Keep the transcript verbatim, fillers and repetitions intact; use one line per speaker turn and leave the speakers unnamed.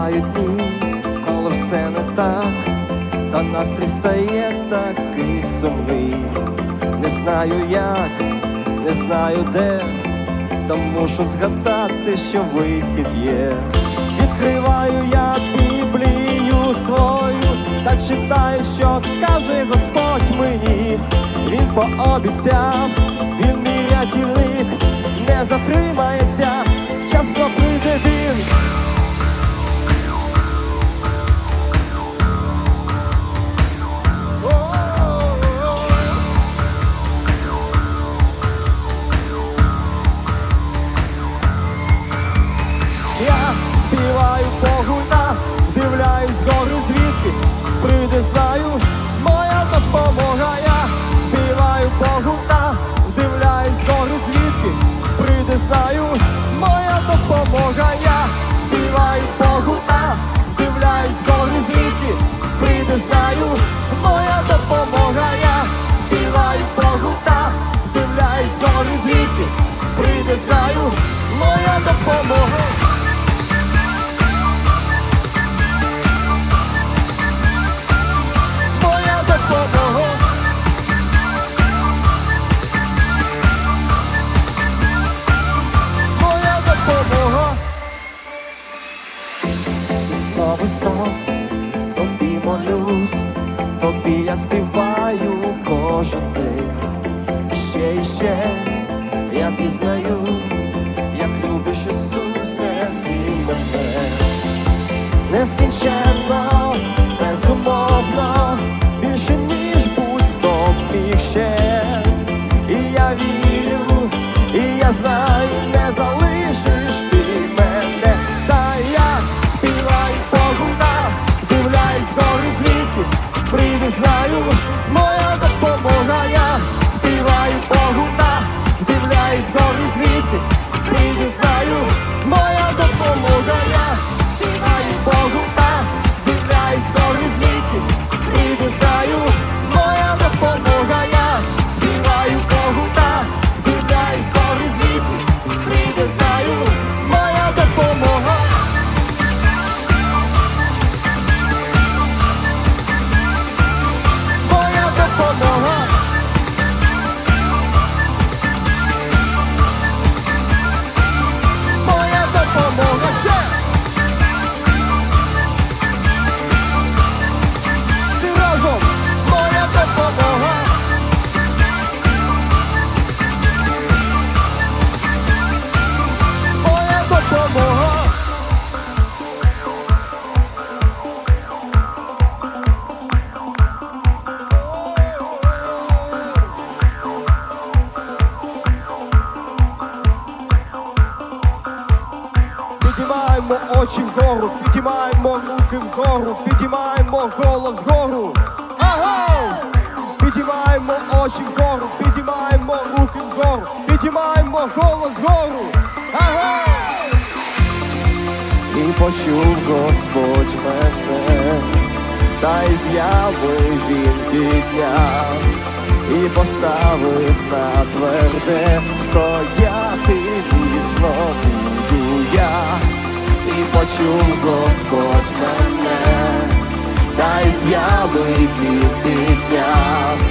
Бувають дні, коли все не так, та настрій стає такий сумний. Не знаю як, не знаю де, та мушу згадати, що вихід є. Відкриваю я Біблію свою та читаю, що каже Господь мені. Він пообіцяв, він мій рятівник, не затримається, вчасно прийде він. Я співаю Богу та вдивляюсь гори, звідки прийде, знаю, моя допомога. Я співаю Богу та вдивляюсь гори, звідки прийде, знаю, моя допомога. Я співаю Богу та вдивляюсь гори, звідки прийде, знаю, моя допомога. Я співаю Богу та вдивляюсь гори, звідки прийде, знаю, моя допомога. Знову знов тобі молюсь, тобі я співаю кожен день. Ще і ще я пізнаю, як любиш, Ісусе, ти мене. Нескінченно, безумовно, більше ніж будь-хто міг ще. І я вірю, і я знаю, не залишиш ти мене. Та я співаю Богу та вдивляюсь гори, звідки прийде, знаю, моя допомога. Я співаю Богу та вдивляюсь гори, звідки прийде, знаю, моя допомога. Я співаю Богу та вдивляюсь гори, звідки прийде, знаю, моя допомога. Я співаю Богу та вдивляюсь гори, звідки прийде, знаю, моя допомога. Моя допомога. Моя допомога. Ще! Всі разом! Моя допомога. Моя допомога. Підіймаємо очі вгору, підіймаємо руки вгору, підіймаємо голос вгору. Аго! Підіймаємо очі вгору, підіймаємо руки вгору, підіймаємо голос вгору. Аго! І почув Господь мене, та й з'яви він підняв, і поставив на тверде, стояти міцно буду я. І почув Господь мене, та й з'яви він підняв,